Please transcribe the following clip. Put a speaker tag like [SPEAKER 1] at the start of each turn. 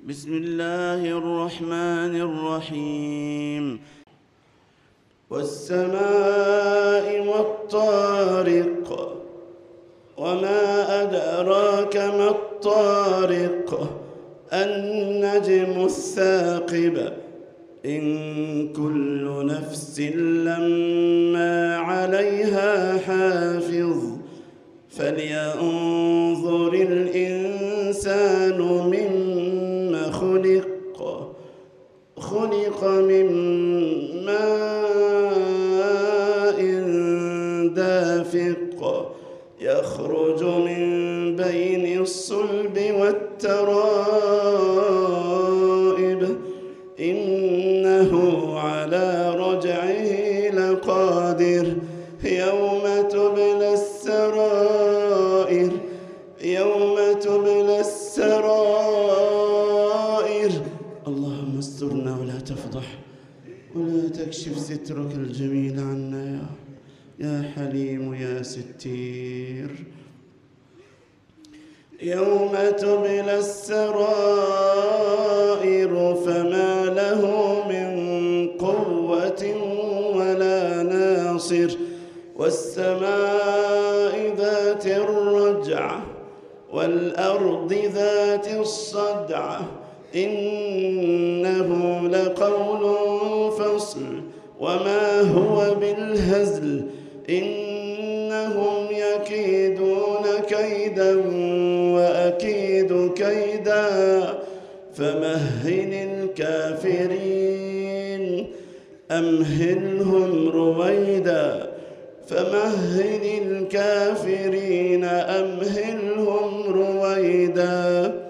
[SPEAKER 1] بسم الله الرحمن الرحيم. والسماء والطارق وما أدراك ما الطارق النجم الثاقب إن كل نفس لما عليها حافظ فلينظر الإنسان مما خلق من ماء دافق يخرج من بين الصلب والترائب إنه على رجعه لقادر يوم تبلى السرائر اللهم استرنا ولا تفضح ولا تكشف سترك الجميل عنا يا حليم يا ستير. يوم تبلى السرائر فما له من قوة ولا ناصر والسماء ذات الرجع والأرض ذات الصدع إنه لقول فصل وما هو بالهزل إنهم يكيدون كيدا وأكيد كيدا فمهل الكافرين أمهلهم رويدا فمهل الكافرين أمهلهم رويدا